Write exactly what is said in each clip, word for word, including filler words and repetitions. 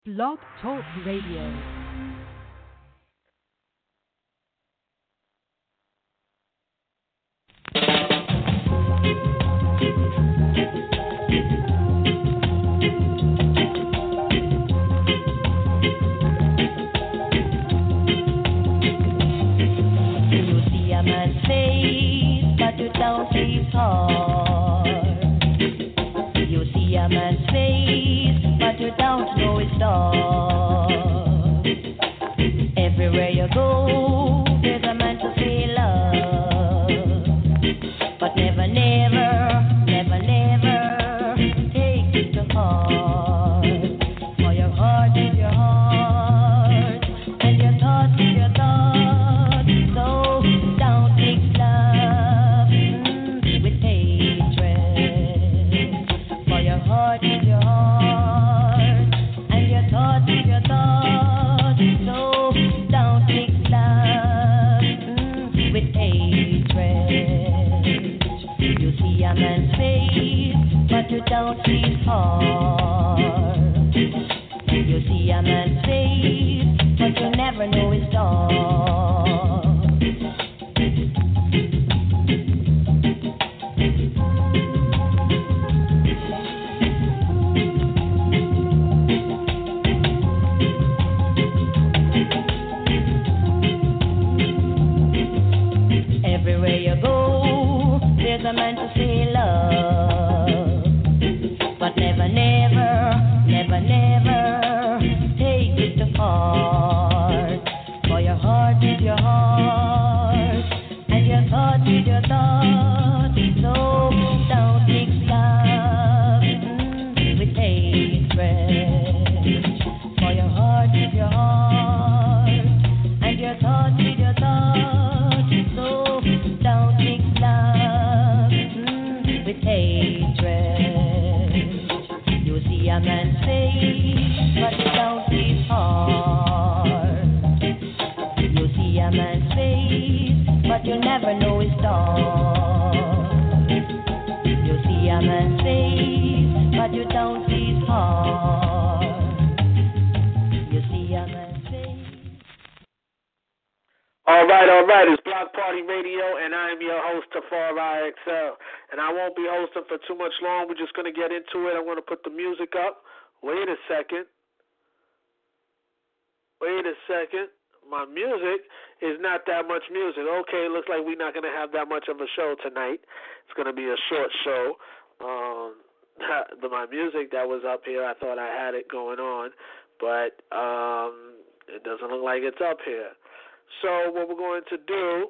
Blog Talk Radio. Don't be hard. You see a man's face, but you don't know his thought. Everywhere you go, there's a man to say love, but never, never, never, never take it to heart. For your heart is your heart, and your thoughts is your thoughts. So don't mix love with hatred. For your heart is your heart, and your thoughts is your thoughts. So don't mix love mm, with hatred. You see a man's face, but you don't see his heart. You see a man's face, but you never know his thought. Everywhere you go, there's a man to say love, but never, never, never, never take it to heart. For your heart is your heart, and your thought is your thought. So don't mix love mm, with hatred. For your heart is your heart, and your thought is your thought. So don't mix love mm, with hatred. You see a man's face, but you don't see his heart. You see a man's face, but you never know his thought. You see a man's face, but you don't see his heart. You see a man's face. All right, all right. It's Block Party Radio, and I am your host, Tafar I X L. And I won't be hosting for too much long. We're just going to get into it. I'm going to put the music up. Wait a second. Wait a second. My music is not that much music. Okay, looks like we're not going to have that much of a show tonight. It's going to be a short show. Um, the, my music that was up here, I thought I had it going on, but um, it doesn't look like it's up here. So what we're going to do,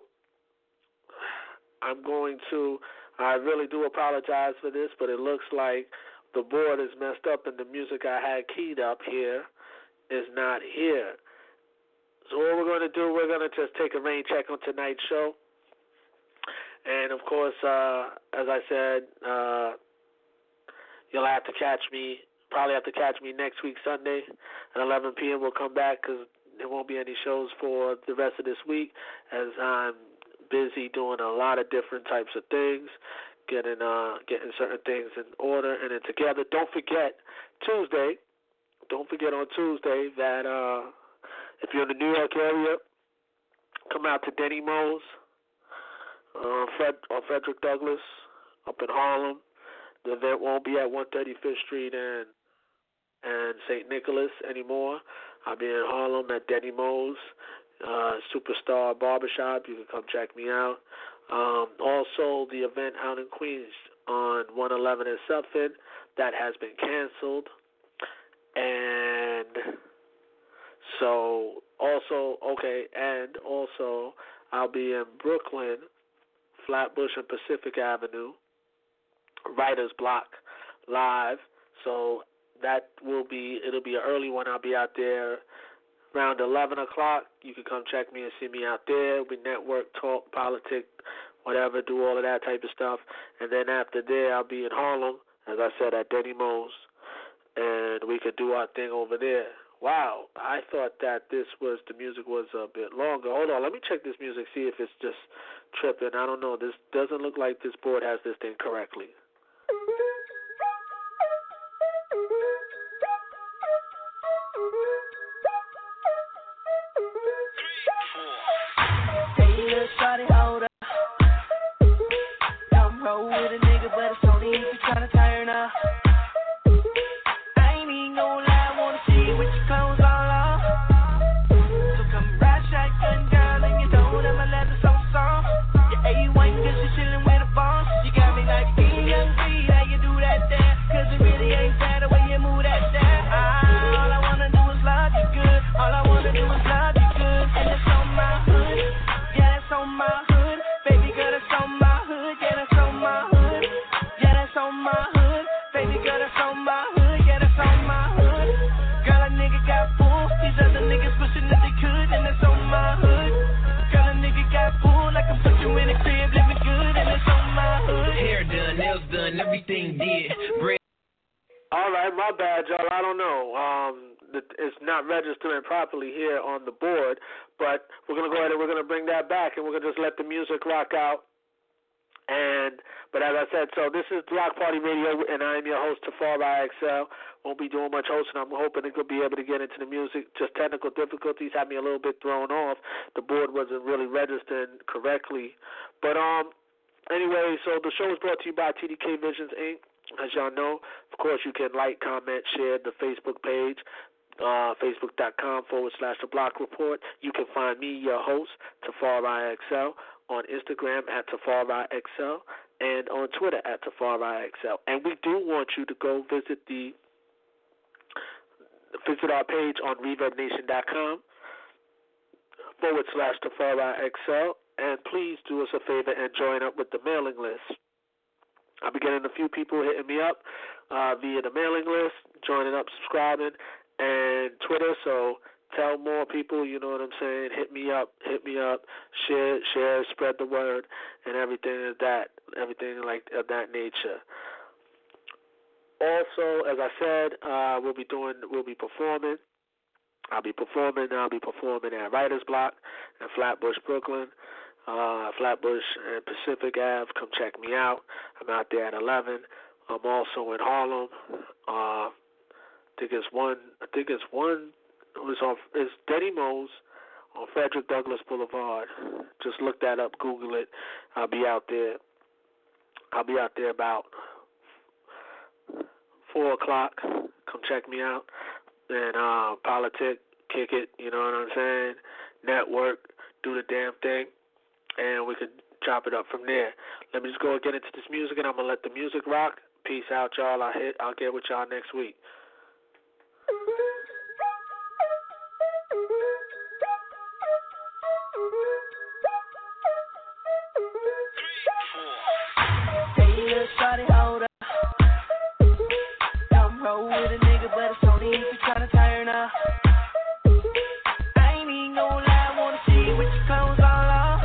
I'm going to, I really do apologize for this, but it looks like the board is messed up and the music I had keyed up here is not here. So what we're going to do, we're going to just take a rain check on tonight's show. And, of course, uh, as I said, uh, you'll have to catch me, probably have to catch me next week, Sunday at eleven p.m. We'll come back because there won't be any shows for the rest of this week as I'm busy doing a lot of different types of things, getting uh, getting certain things in order and then together. Don't forget, Tuesday, don't forget on Tuesday that uh, if you're in the New York area, come out to Denny Mo's uh, Fred, on Frederick Douglass up in Harlem. The event won't be at one thirty-fifth Street and and Saint Nicholas anymore. I'll be in Harlem at Denny Mo's, uh, Superstar Barbershop. You can come check me out. Um, also, the event out in Queens on one eleven in Suffolk, that has been canceled. And so, also, okay, and also, I'll be in Brooklyn, Flatbush and Pacific Avenue, Writer's Block, live. So, that will be, it'll be an early one. I'll be out there around eleven o'clock. You can come check me and see me out there. We network, talk, politics, whatever, do all of that type of stuff. And then after there, I'll be in Harlem, as I said, at Denny Mo's, and we could do our thing over there. Wow, I thought that this was, the music was a bit longer. Hold on, let me check this music, see if it's just tripping. I don't know. This doesn't look like this board has this thing correctly. did. Bread. All right, my bad, y'all. I don't know. Um, it's not registering properly here on the board, but we're gonna go ahead and we're gonna bring that back, and we're gonna just let the music rock out. And but as I said, so this is Block Party Radio, and I am your host, Tafari I X L. Won't be doing much hosting. I'm hoping to be able to get into the music. Just technical difficulties had me a little bit thrown off. The board wasn't really registering correctly. But um, anyway, so the show is brought to you by T D K Visions, Incorporated. As y'all know, of course, you can like, comment, share the Facebook page, uh, facebook.com forward slash The Block Report. You can find me, your host, Tafari I X L, on Instagram at Tafari X L, and on Twitter at Tafari X L. And we do want you to go visit the visit our page on reverb nation dot com forward slash Tafari X L, and please do us a favor and join up with the mailing list. I'll be getting a few people hitting me up uh, via the mailing list, joining up, subscribing, and Twitter. So tell more people, you know what I'm saying. Hit me up, hit me up, share, share, spread the word, and everything of that, everything like of that nature. Also, as I said, uh, we'll be doing, we'll be performing. I'll be performing. I'll be performing at Writer's Block in Flatbush, Brooklyn. Uh, Flatbush and Pacific Avenue. Come check me out. I'm out there at eleven. I'm also in Harlem. Uh, I think it's one. I think it's one. It was on. It's Denny Mo's on Frederick Douglass Boulevard. Just look that up. Google it. I'll be out there. I'll be out there about four o'clock. Come check me out. And uh, politic, kick it. You know what I'm saying? Network, do the damn thing. And we could chop it up from there. Let me just go and get into this music, and I'm gonna let the music rock. Peace out, y'all. I'll hit. I'll get with y'all next week. Hey, little shawty, hold up. Come roll with a nigga, but it's only if you tryna turn up. I ain't even gonna lie, I wanna see you with your clothes all off.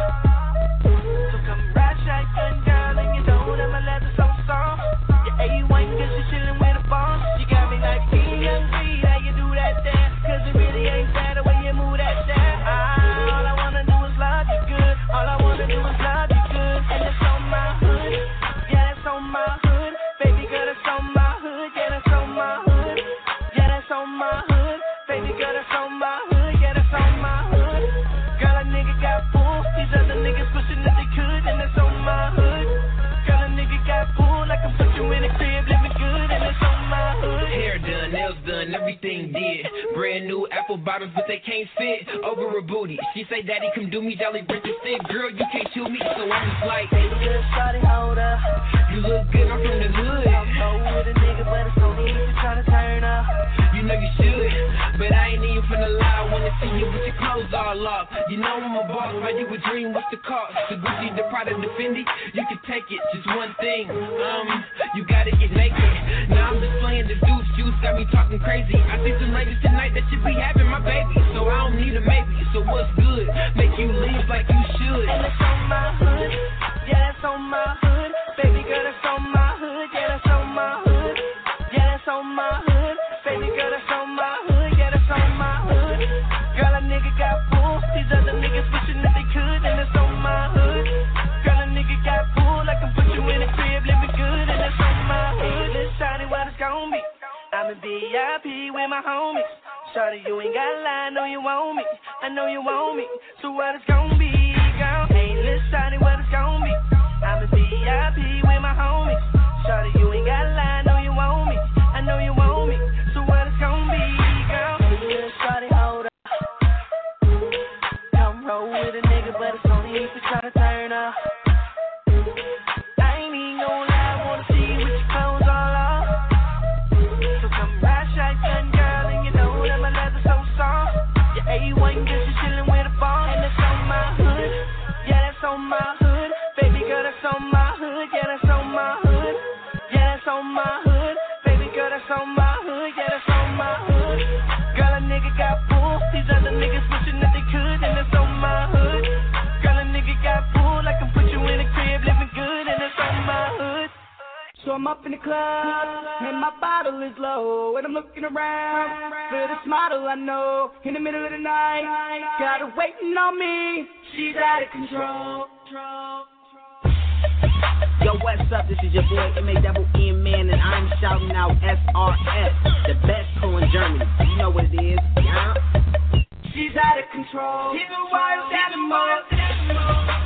Shotgun girl, and you know that my leather so soft. Your A one, cause you're chillin' with a boss. You got me like, hey, young B, how you do that there? Cause it really ain't fair the way you move that there. Ah, all I wanna do is love you good. All I wanna do is love you good. And it's on my hood. Yeah, that's on my hood. Baby girl, that's on my hood. Yeah, that's on my hood. Yeah, that's on my hood. Baby girl, that's on my hood. Yeah, that's on my hood. Girl, a nigga got full. These other niggas pushing that they could, and that's on my hood. Girl, a nigga got pulled, I can put you in a crib, living good, and it's on my hood. Hair done, nails done, everything did. Brand new apple bottoms, but they can't fit over a booty. She say, Daddy, come do me, Jolly Richard said, girl, you can't chew me, so I'm just like, hey, little shawty, hold up. You look good, I'm from the hood. I'm low with a nigga, but it's only if you tryna turn up. You know you should, but I ain't even finna lie. I wanna see you with your clothes all off. You know I'm a boss, but you a dream, what's the cost? The Gucci, the Prada, the Fendi, you can take it, just one thing. Um, you gotta get naked. Now I'm just playing the deuce, juice got me talking crazy. I see some ladies tonight that should be having my baby, so I don't need a maybe. So what's good? Make you leave like you should. And it's on my hood, yeah, that's on my hood. Baby girl, that's on my hood, yeah, that's on my hood. Yeah, that's on my hood. Baby girl, that's on my hood, yeah, that's on my hood. Girl, a nigga got pulled. These other niggas wishing that they could, and it's on my hood. Girl, a nigga got pulled. I can put you in a crib, living good, and it's on my hood. Let's shawty what it's gon' be. I'm in V I P with my homies. Shawty, you ain't gotta lie, I know you want me. I know you want me. So what it's gon' be, girl? Hey, let's shawty what it's gon' be. I'm in V I P with my homies. Shawty, you ain't gotta lie, I know you want me. I know you want me. So what it's gon' be, girl? Hey, little shawty, hold up. Come roll with a nigga, but it's only if you tryna turn up. I ain't even gonna lie, I wanna see you with your clothes all off. So come ride shotgun, girl, and you know that my leather so soft. Your A one, cause you're chillin' with a boss, and it's on my hood. Yeah, that's on my hood. Baby club, and my bottle is low, and I'm looking around for this model I know. In the middle of the night, got her waiting on me. She's out of control. Yo, what's up? This is your boy M A double N Man, and I'm shouting out S R S, the best crew in Germany. You know what it is, yeah? She's out of control. She's a wild animal.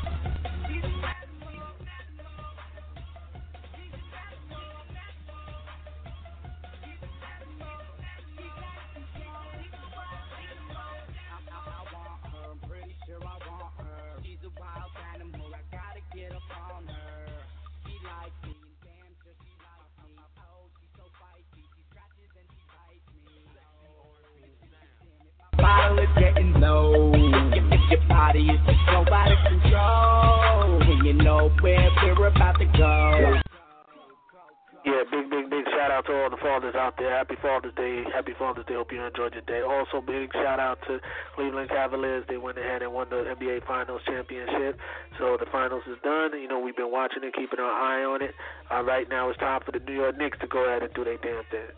Bottle is getting low. If your body is just so out of control, and you know where we're about to go. Yeah, big, big, big shout out to all the fathers out there. Happy Father's Day. Happy Father's Day. Hope you enjoyed your day. Also, big shout out to Cleveland Cavaliers. They went ahead and won the N B A Finals championship. So the finals is done. You know, we've been watching it, keeping our eye on it. Uh, right now it's time for the New York Knicks to go ahead and do their damn thing.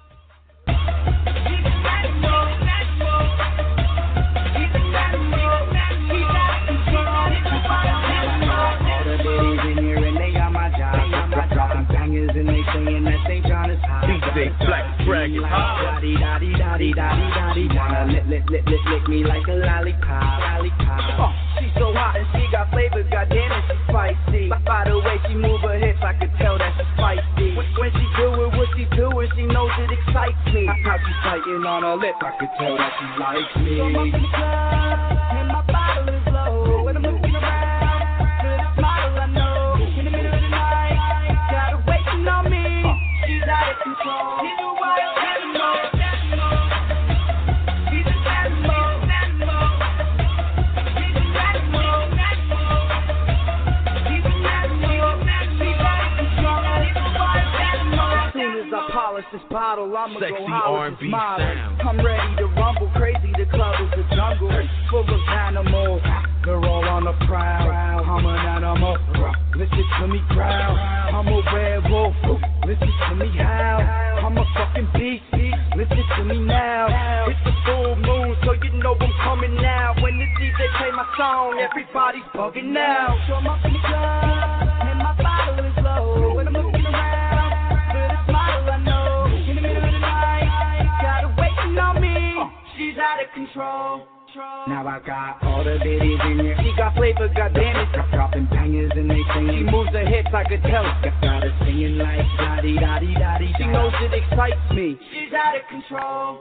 All the ladies in here and they got my job. Dropping bangers and they saying that they tryna stop. D J Black Dragon. Daddy, daddy, daddy, daddy, daddy. Wanna lick, lick, lick, lick, lick me like a lollipop, lollipop. Oh, she's so hot and she got flavor, goddamn it, she's spicy. By the way she move her hips, I could tell that she's spicy. When she do it, what she do it, she knows it excites me. How she biting on her lip, I could tell that she likes me. So I'm up in the club, and my bottle is low, and I'm looking around for this model I know. In the middle of the night, got her waiting on me. She's out of control. She's a wild animal. She's an animal. She's an animal. She's an animal. She's out of control. She's a wild animal. As soon as I polish this bottle, I'ma Sexy go holler R and B this model. sound. I'm ready to rumble crazy. The club is a jungle full of animals. They're all on the prowl. I'm an animal. Listen to me growl. I'm a werewolf. Listen to me howl. I'm a fucking beast. Listen to me now. It's a full moon, so you know I'm coming now. When the D J play my song, everybody's bugging now. So I'm up in the club, and my bottle is low, and I'm looking around for this model I know. In the middle of the night, got her waiting on me. She's out of control. Now I got all the ladies in here. She got flavor, goddamn it. Drop, dropping bangers and they sing. She moves her hips, I could tell. Got, got her singing like daddy, daddy, daddy. She knows it excites me. She's out of control.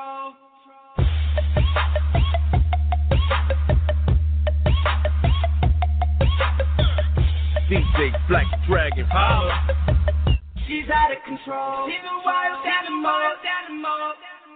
D J Black Dragon. Holla. She's out of control. She's a wild animal. animal.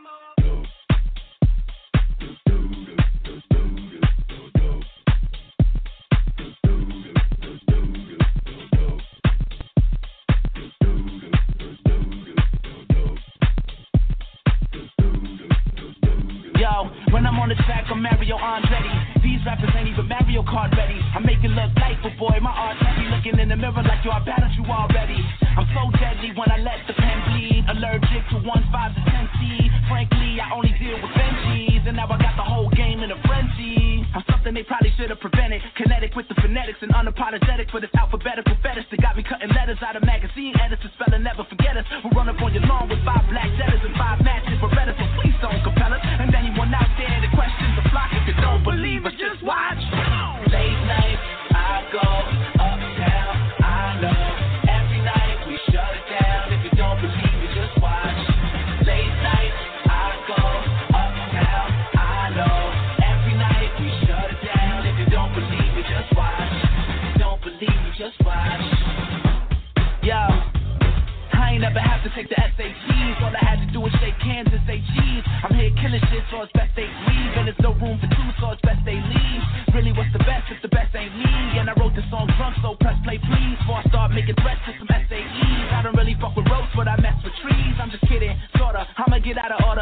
Yo, when I'm on the track, I'm Mario Andretti. These rappers ain't even Mario Kart ready. I make it look light, but boy, my art's heavy. Looking in the mirror like yo, I battled you already. I'm so deadly when I let the pen bleed. Allergic to one five to ten C. Frankly, I only deal with Benjis, and now I got the whole game in a frenzy. I'm something they probably should have prevented. Kinetic with the phonetics and unapologetic for this alphabetical fetish that got me cutting letters out of magazine editors. Spelling never forget us. We'll run up on your lawn with five black letters and five matches for better. So please don't compel us. And anyone out there that questions the flock, if you don't believe us, just watch. Late night, I go uptown. I know every night we shut it down. If you don't believe me, just watch. Late night, I go uptown. I know every night we shut it down. If you don't believe me, just watch. If you don't believe me, just watch. Yo, I ain't never have to take the S A Ts. All I had to do was shake hands and say cheese. I'm here killing shit, so it's best they leave. And there's no room for two, so it's best they leave. Really, what's the best if the best ain't me? And I wrote this song drunk, so press play please. Before I start making threats to some S A Es. I don't really fuck with ropes, but I mess with trees. I'm just kidding, sorta. I'ma get out of order.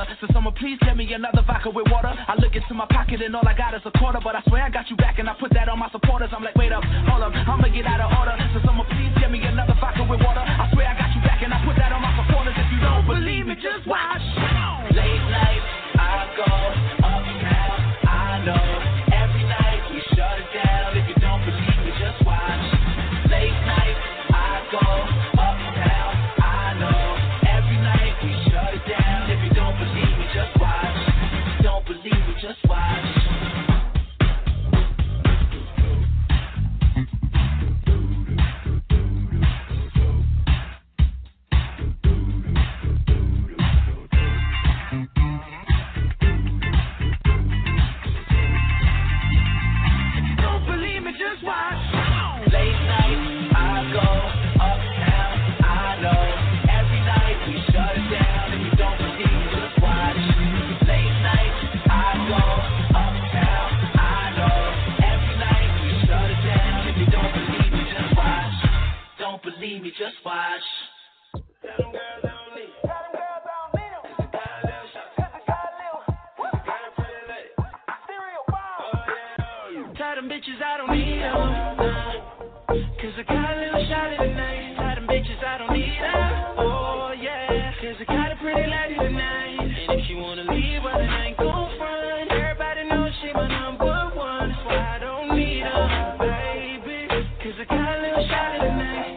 So someone please get me another vodka with water. I look into my pocket and all I got is a quarter, but I swear I got you back and I put that on my supporters. I'm like, wait up, hold up, I'ma get out of order. So someone please get me another vodka with water. I swear I got you back and I put that on my supporters. If you don't believe me, just watch. Late night, I go uptown. I know every night we shut it down. If you don't believe me, just watch. Late night, I go uptown. I know every night we shut it down. If you don't believe me, just watch. If you don't believe me, just watch. Believe me, just watch. Tell them girls I don't need. Tell them girls I don't need them. Cause I got a little shot. Cause I got a little. Cause I got a pretty lady. Stereo bomb. Oh yeah, oh yeah. Tell them bitches I don't need them. Nah. Cause I got a little shot tonight. Tell them bitches I don't need them. Oh yeah. Cause I got a pretty lady tonight. And if you wanna leave, well then I ain't gon' front. Everybody knows she my number one. That's why I don't need them, baby. Cause I got a little shot tonight.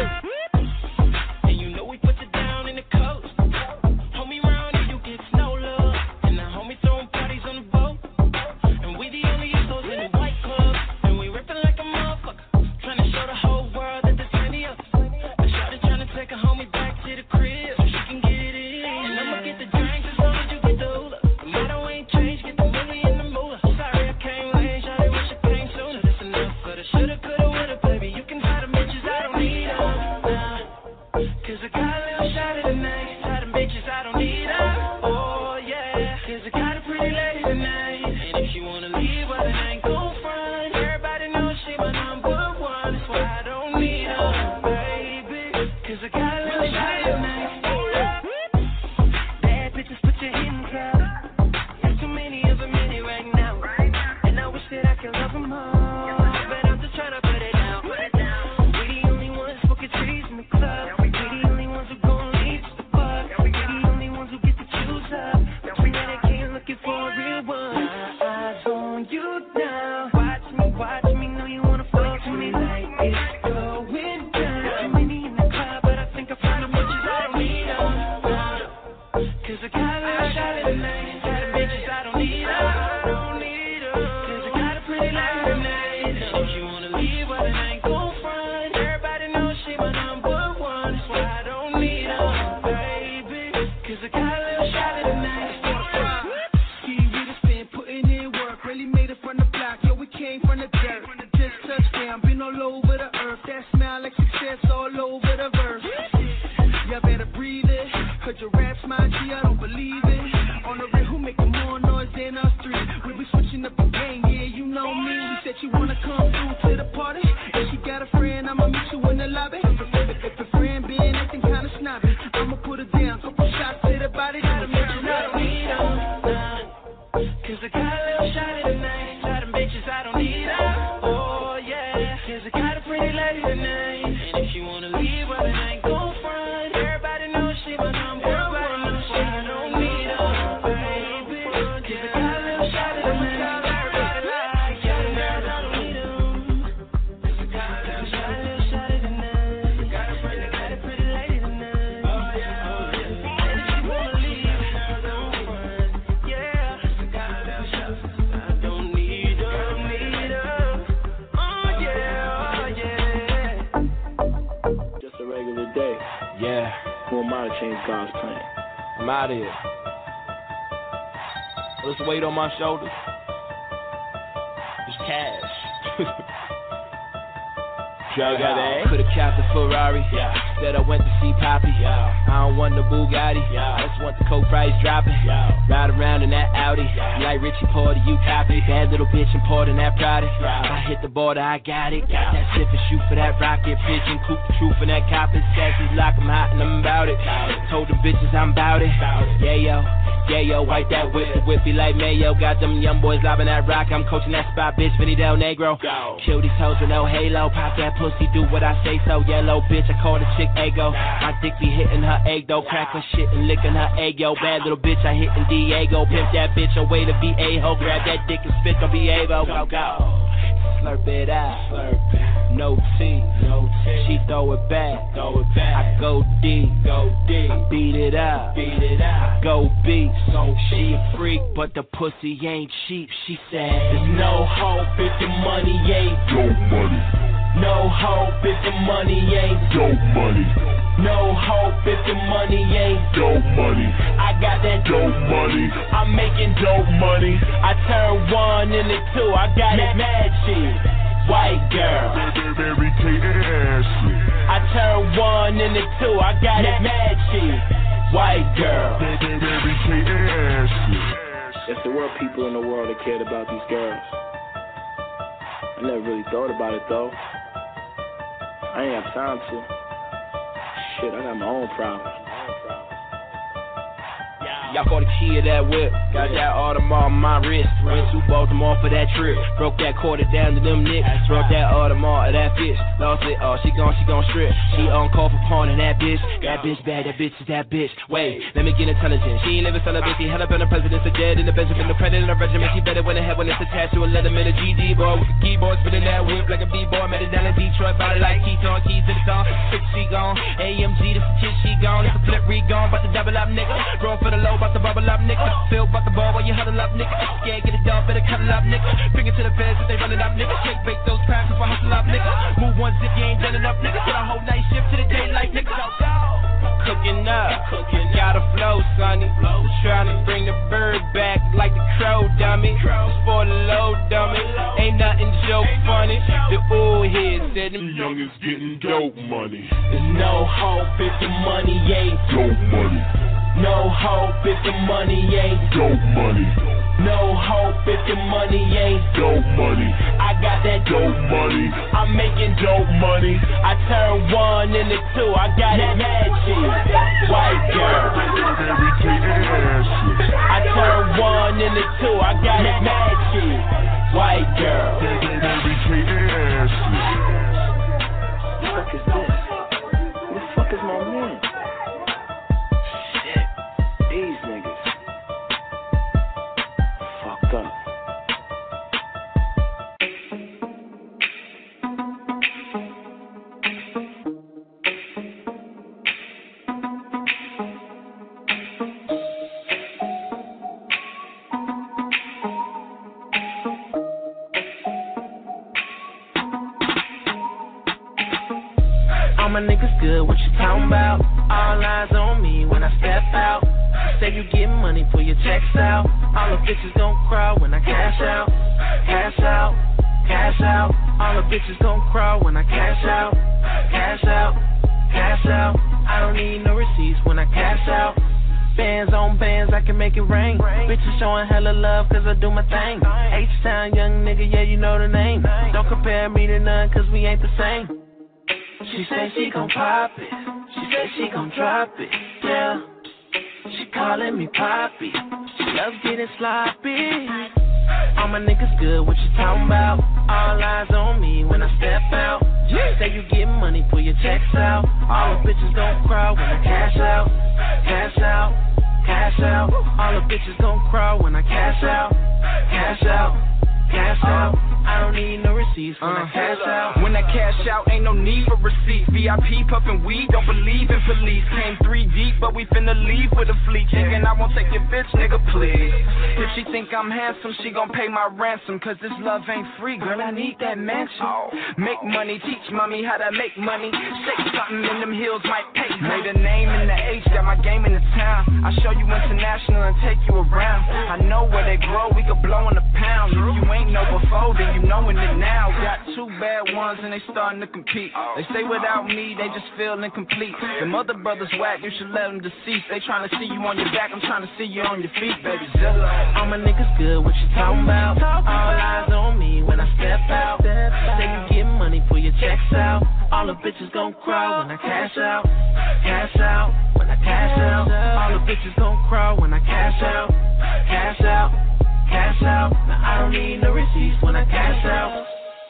Weight on my shoulders. It's cash. Yeah. Could've capped a Ferrari. Yeah. Instead I went to see Poppy. Yeah. I don't want the Bugatti. Yeah. I just want the coke price dropping. Yeah. Ride around in that Audi. Yeah. You like Richie Porter, you copy. Bad little bitch importing that product. Yeah. I hit the border, I got it. Got that sip and shoot for that rocket. Pigeon, coop the truth for that cop. It's sexy, lock 'em hot and I'm about it. Told the bitches I'm about it. Yeah, yo. Yeah, yo, wipe that whip, the whippy like mayo. Got them young boys lobbing that rock. I'm coaching that spot, bitch, Vinny Del Negro. Kill these hoes with no halo. Pop that pussy, do what I say so. Yellow bitch, I call the chick Ego. My dick be hitting her egg though. Crack her shit and licking her egg, yo. Bad little bitch, I hitting Diego. Pimp that bitch away to be a-ho. Grab that dick and spit on Diego. Go, go. Slurp it out. Slurp it. No tea. No tea. She throw it back. Throw it back. I go deep. Go deep. I beat it up. Beat it up. Go beat. So she a freak, but the pussy ain't cheap. She said, there's no hope if the money ain't dope money. No hope if the money ain't dope money. No hope if the money ain't dope money. I got that dope money. I'm making dope money. I turn one into two. I got it mad shit. White girl. Mary Kate and Ashley. I turn one into two. I got it mad shit. White girl. Mary Kate and Ashley. Yes, there were people in the world that cared about these girls. I never really thought about it though. I ain't have time to. Shit, I got my own problems. Y'all caught the key of that whip. Got that Audemars on my wrist. Went to Baltimore for that trip. Broke that quarter down to them niggas. Brought that Audemars of that bitch. Lost it all. She gon' she gon' strip. She on call for pawning that bitch. That bitch bad. That bitch is that bitch. Wait, let me get intelligent. She ain't never son of a bitch. He held up in the president's a dead in the Benjamin. The president of the regiment. She better when the head when it's attached to a letter in a G D boy with the keyboard spinning that whip like a B-boy. Met it down in Detroit. Body like Keaton. Keys to the song. Six she gone. A M G the shit she gone. It's a flip re gone. About to double up nigga. Roll for the low. About to bubble up, nigga. Feel about the ball while you huddle up, nigga. Yeah, get it done, better cut it up, nigga. Bring it to the feds if they run it up, nigga. Take bake those crabs if I hustle up, nigga. Move one zip, you ain't done it up, nigga. Get a whole night shift to the daylight, nigga. Cooking up, cooking, got a flow, sonny. Trying to bring the bird back like the crow, dummy. For the low, dummy. Ain't nothing joke funny. The old head said them youngins getting dope money. There's no hope if the money ain't dope money. No hope if the money ain't dope money. No hope if the money ain't dope money. I got that dope money. I'm making dope money. I turn one into two. I got it mad shit. White girl. I turn one into two. I got it mad shit. White girl. What the fuck is this? Who the fuck is my man? These niggas fucked up. All my niggas good, what you talking about? All eyes on me when I step out. Say you get money, pull your checks out. All the bitches gon' cry when I cash out. Cash out, cash out. All the bitches gon' cry when I cash out. Cash out, cash out. I don't need no receipts when I cash out. Bands on bands, I can make it rain. Bitches showing hella love cause I do my thing. H-Town young nigga, yeah you know the name. Don't compare me to none cause we ain't the same. She said she gon' pop it. She said she gon' drop it. Yeah. She calling me Poppy. She loves getting sloppy. All my niggas good, what you talking about? All eyes on me when I step out. Say you get money, pull your checks out. All the bitches gon' cry when I cash out. Cash out, cash out. All the bitches gon' cry when I cash out. Cash out, cash out. I don't need no receipts when uh, I cash out. When I cash out, ain't no need for receipts. V I P puffin' weed, don't believe in police. Came three deep, but we finna leave with a fleet. Thinking I won't take your bitch, nigga, please. If she think I'm handsome, she gon' pay my ransom. Cause this love ain't free, girl, I need that mansion. Make money, teach mommy how to make money. Shake something in them heels might pay. Made a name in the H, got my game in the town. I show you international and take you around. I know where they grow, we could blow in a pound. If you ain't know before, then you knowing it now. Got two bad ones and they starting to compete. They say without me, they just feel incomplete. Them other brothers whack, you should let them decease. They trying to see you on your back, I'm trying to see you on your feet, baby. Zilla. All my niggas good, what you talking about? All eyes on me when I step out. Say you get money, pull your checks out. All the bitches gon' cry when I cash out. Cash out, when I cash out. All the bitches gon' cry when I cash out. Cash out, cash out. Now I don't need no receipts when I cash out.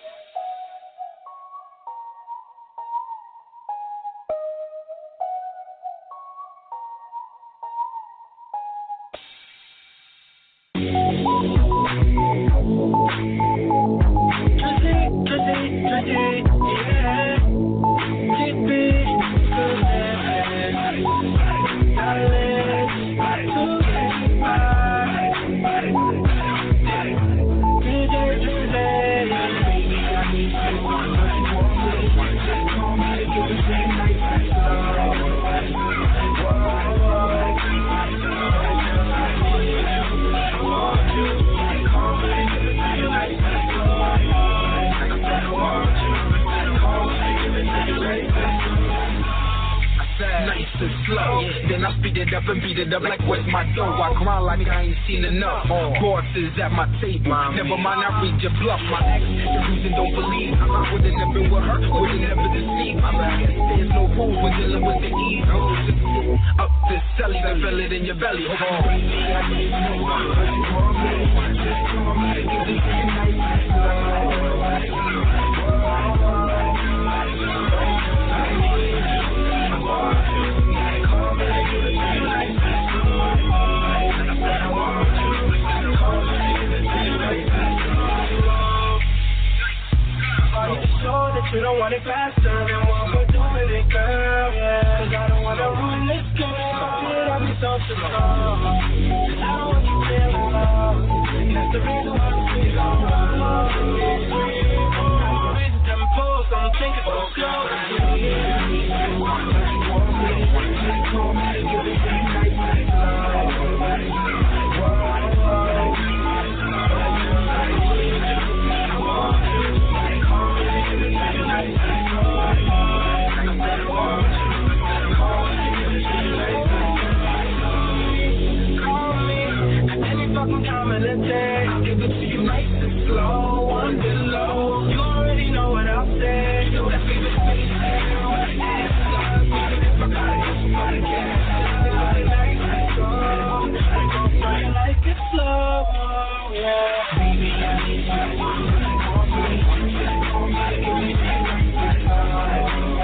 Slow. Then I speed it up and beat it up like what's my dough. I grind like I ain't seen enough. Bosses at my table. Never mind, I read your bluff. My ex, the reason don't believe. I would've never been with her, would've never deceived. I guess there's no rules when dealing with the ease. Up this celly, I feel it in your belly. Oh, I need no one, but you want me. Just call me to give this thing nice and slow. Sure that you don't want it faster than what we're doing it, girl. Yeah, cause I don't wanna ruin this game. Did I be so strong? Cause I don't want you feeling lost. And that's the reason why I'm feeling lost. Reason to me pause, I'm thinking so slow. I'll give it to you nice and slow, under low. You already know what I'll say. So let's give it space. If I got it, I can't. Nice and slow. I go for it like it's slow. Yeah. Baby, I need you. Call me. Call me. Give me nice and slow.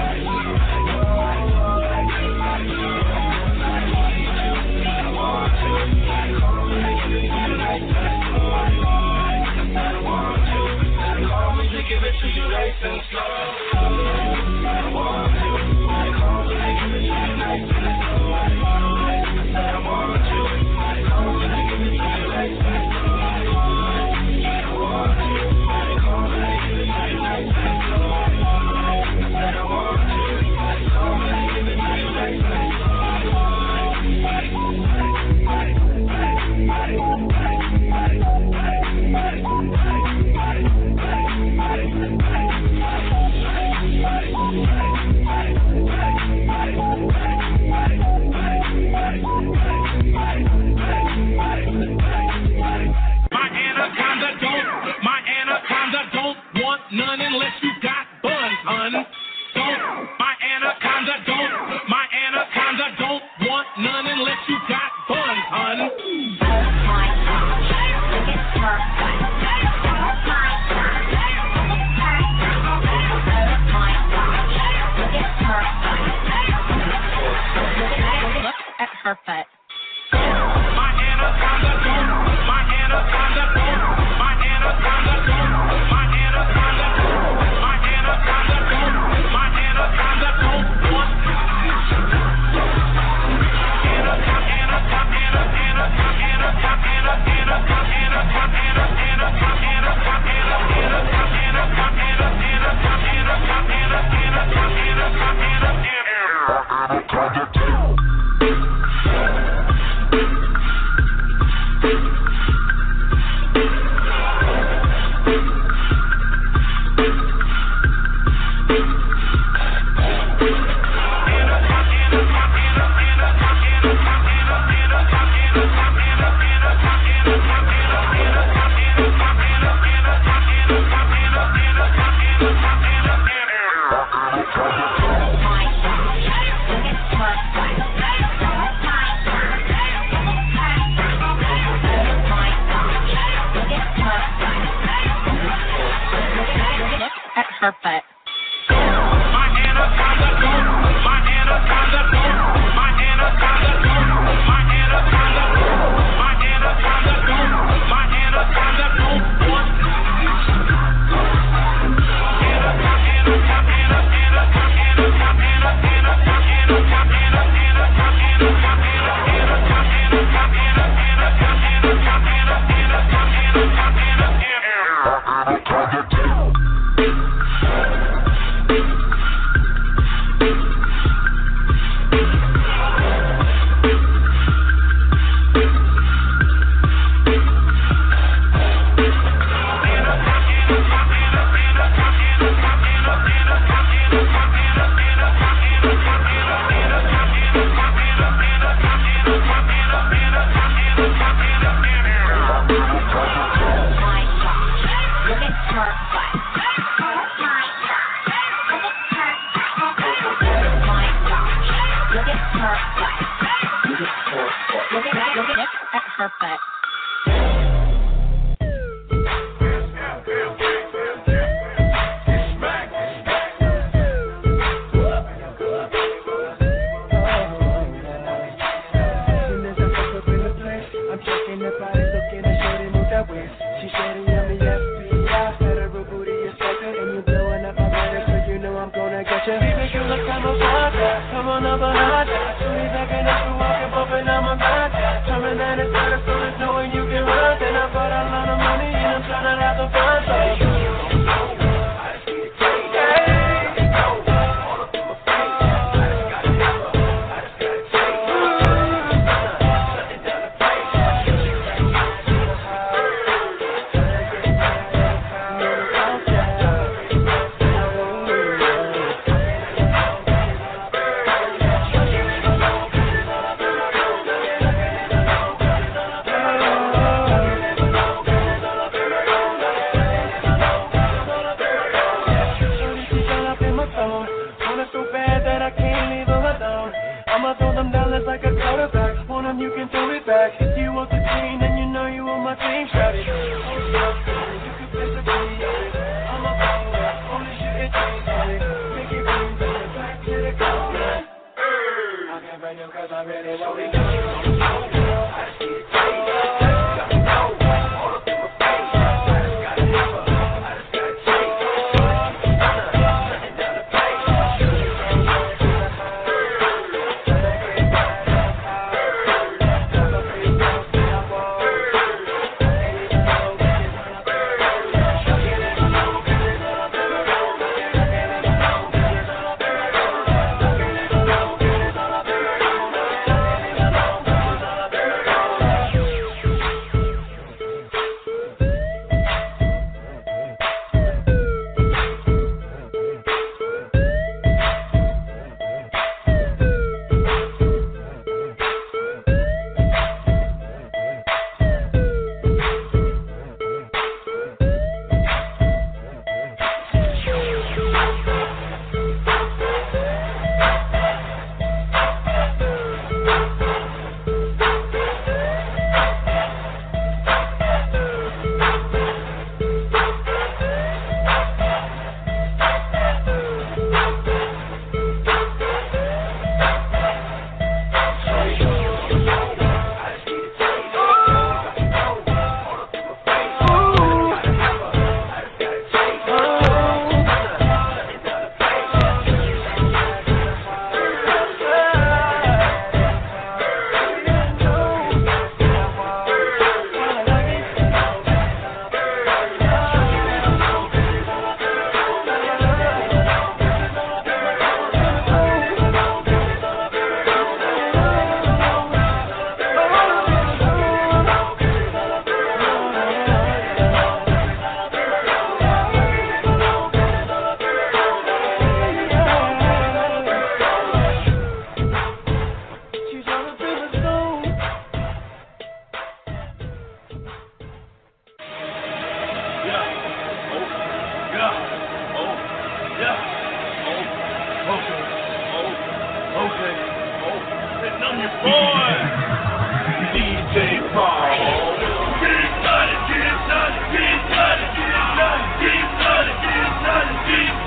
Give it to you nice and slow. I want you. I call you, give it to you nice and slow. I said I want you. I call you, give it to you nice and slow. I want you. I call you, give it to you nice and slow. I said I want you. I call you, give it to you nice and slow. Bye. perfect. My anaconda, my anaconda, my anaconda, my anaconda, my anaconda, my anaconda, Perfect. Get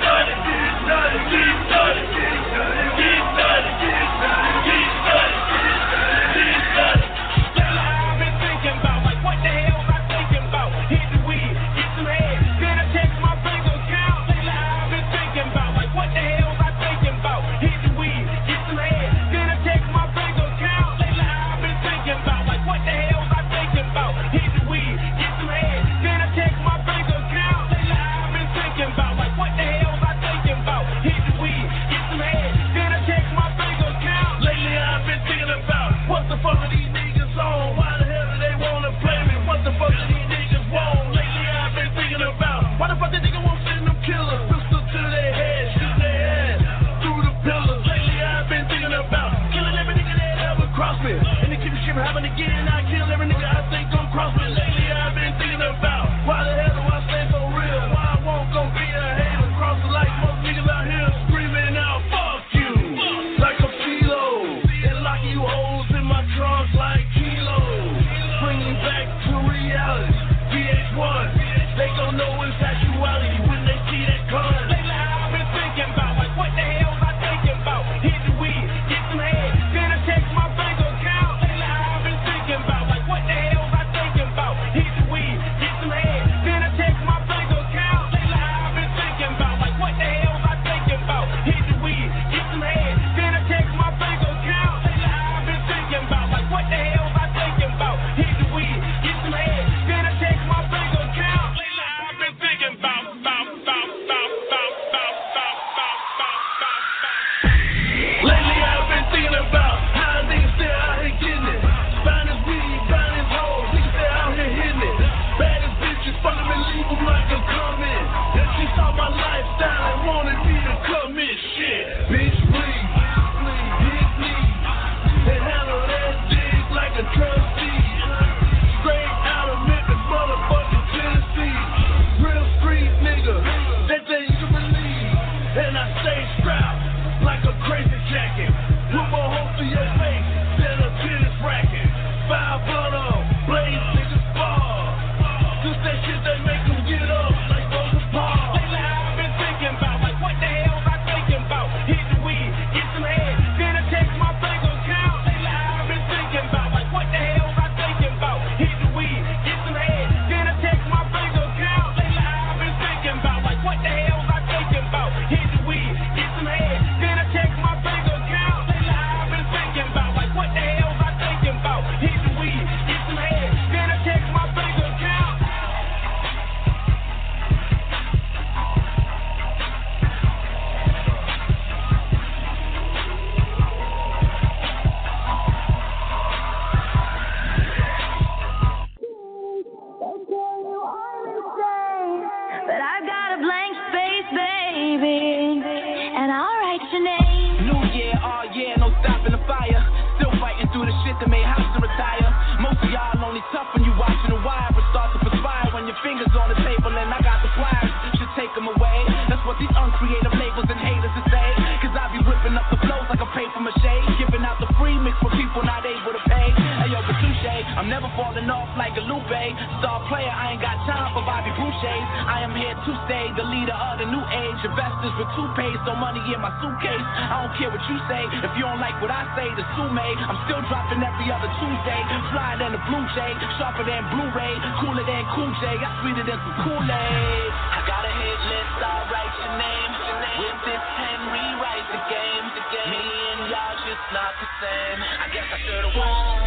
say, but I got a blank space, baby, and I'll write your name. New year, all year, no stopping the fire. Still fighting through the shit that made house to retire. Most of y'all only tough when you watching the wire, but start to perspire when your fingers on the table and I got the pliers. Should take them away. That's what these uncreative labels and haters to say. Cause I be whipping up the flows like a paper mache, giving out the free mix for people not able to pay. Hey yo, but touche, I'm never falling off like a Lupe. Star player, I ain't got time for Bobby Boucher's. I am here to stay, the leader of the new age. Investors with toupees, no money in my suitcase. I don't care what you say, if you don't like what I say, the sue me. I'm still dropping every other Tuesday. Flyer than a Blue Jay, sharper than Blu-ray, cooler than Cool J, got sweeter than some Kool-Aid. I got a hit list, I'll write your name. With this pen, rewrite the game. Me and y'all just not the same. I guess I should've won.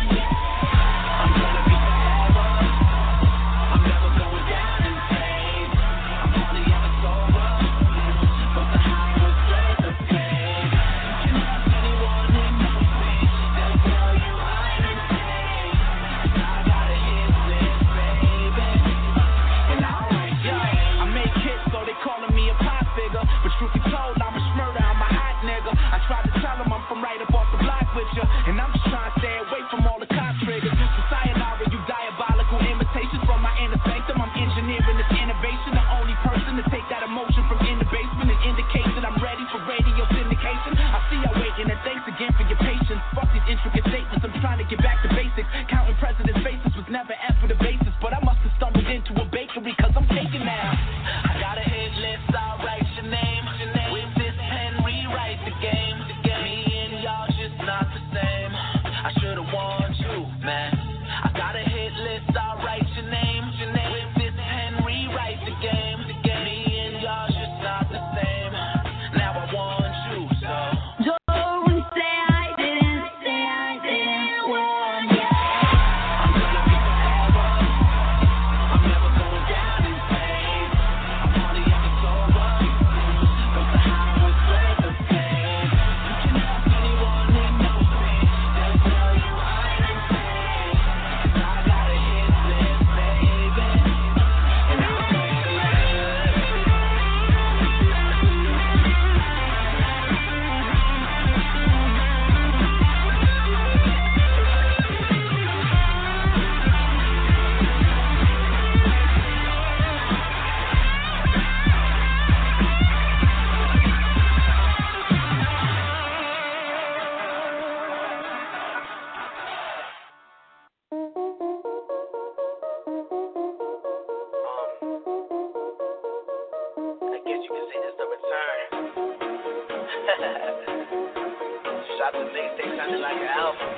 I'm gonna be forever. I'm never going down in pain. I'm only ever sober, but the high was worth the pain. You can ask anyone who knows me, they'll tell you I'm insane. I got a hit list, baby, and I'll write your name. I make hits, so they calling me a pop figure, but truth be told, I'm a schmurder, I'm a hot nigga. I try to tell them I'm from right up off the block with ya, and I'm just trying to stay away from all the cop triggers. So sayonara, you diabolical imitations from my inner sanctum. I'm engineering this innovation, the only person to take that emotion from in the basement and indicate that I'm ready for radio syndication. I see y'all waiting, and thanks again for your patience. Fuck these intricate statements, I'm trying to get back to basics. Counting presidents' faces was never ever the basis, but I must have stumbled into a bakery cause I'm taking now. I got a hit list, I'll write your name. With this pen, rewrite the game. Me and y'all just not the same. I should've warned you, man. I got a hit list, I'll write your name. With this pen, rewrite the game. Me and y'all just not the same. Now I want you, so Don't say I didn't, say I didn't warn ya. I'm gonna be forever. I'm never going down in pain. I'm only ever sober, but the high was worth the pain. You can ask anyone who knows me, they'll tell you I'm insane. I got a hit list, baby, and I'll write your I guess you can say this the return. Shot the things, they sounded like an album.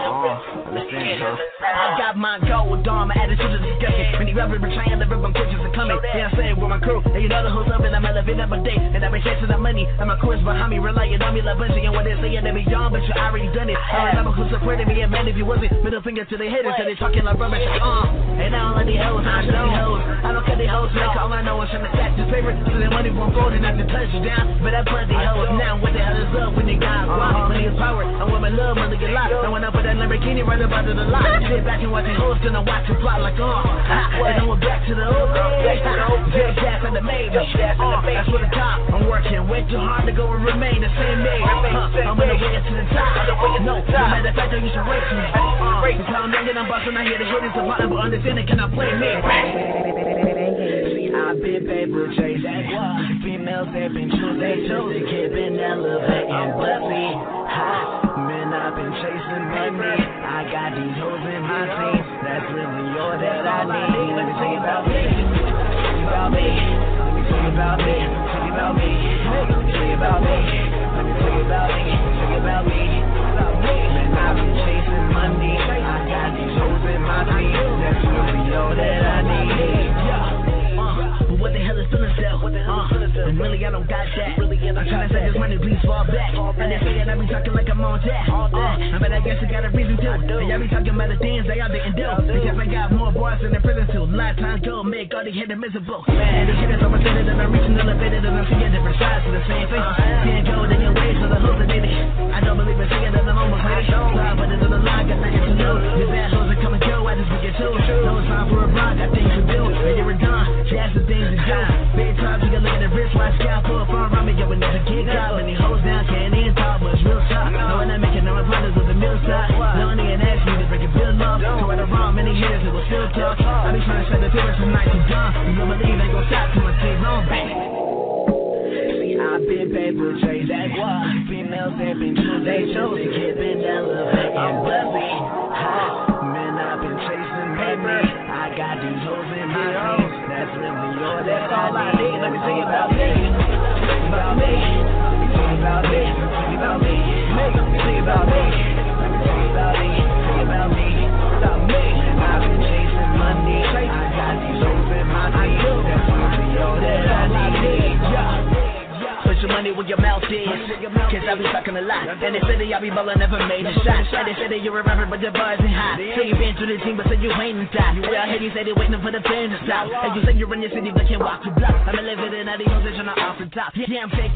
I got my gold on, my attitude is disgusting. When you ever betraying the ribbon pictures are coming. Yeah, I say it with my crew, and you know the who's up, and I'm elevating up a day. And I've been chasing the money, and my crew is behind me, relying on me like bunching. And what they saying, they be young, but you already done it. I remember who supported me, and man, if you wasn't, middle finger to the haters, and they talking like rubbish. Uh, and I don't let these hoes, I know hoes. I don't cut these hoes, man, all I know is from the tax this paper. So the money won't fold, and I can touch you down. But I plenty hoes now, what the hell is up when you got money? Money is power, and when my love, money get locked. I went up with that Lamborghini right up out of the lot. Sit back and watch the hoes, gonna watch the plot like, uh, and I went back to the old days. Big gas and the maid, uh, that's for the top. I'm working way too hard to go and remain the same day. Uh, I'm on the way to the top. No, no matter the fact that you should race me. Uh, because I'm young and I'm busting, I hear the hit is a button, but understanding cannot play me. See, I've been paper chasing. Females, they've been choosing. They chose to keep in elevating. But see, man, I've been chasing money. I got these hoes in my team. That's really all that I need. Let me tell you about me. Tell you about me. Let me tell you about me. Tell you about me. Let me tell you about me. Let me tell you about me. Tell you about me. Man, I've been chasing money. I got these hoes in my team. That's really all that I need. Yeah. Uh, but what the hell is feeling self? Uh, and really, I don't got that. I'm trying to say this money, please fall back. And they say that I be talking like I'm on that. Uh, but I guess I got a reason to. And y'all be talking about the things that y'all didn't do. Because I got more bars than the prison too. Lifetime go, make all these haters miserable. Man, this shit is so much better than I'm reaching elevated and I'm seeing different sides of the same thing. Can't go in your ways for the hallucinating. I don't believe in seeing that I'm almost ready. Slide, but it's on the line, got nothing to do. These bad hoes are coming go, I just forget too. No time for a vlog, got things to do. And you're done. Yeah, serious tonight to done. You don't believe they gon' stop till my team's on back. See, I've been paper chasing. That's why females have been choosing. They chose to keep it elevated. I'm blessed. Man, I've been chasing paper. I got these hoes in my house. That's really all that's all I need. Let me tell you about me. About me. About me. About me. Let me tell you about me. Let me tell you about me. About me. About me. I've been chasing money. I got these hoes in my house. That's really all that I need. Yeah. Put your money where your mouth is. Cause I be talking a lot. And they say that I be ballin', never made a shot. And they say that you're a rapper, but your bars ain't hot. Say you been through the team, but say you ain't in top. Well, I hear you say they waiting for the fans to stop. And you say you're in your city, but can't walk the block. I'm a living in that emotion on off the top. Yeah, I'm fake.